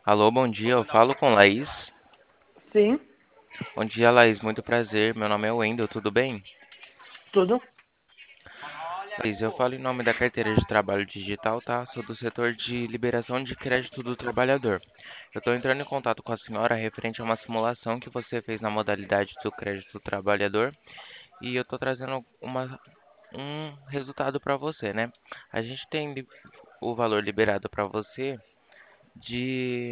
Alô, bom dia. Eu falo com Laís. Sim, Bom dia, Laís. Muito prazer. Meu nome é Wendel. Tudo bem? tudo. Laís, eu falo em nome da carteira de trabalho digital, tá? Sou do setor de liberação de crédito do trabalhador. Eu estou entrando em contato com a senhora referente a uma simulação que você fez na modalidade do crédito do trabalhador e eu estou trazendo um resultado para você, né? A gente tem o valor liberado para você de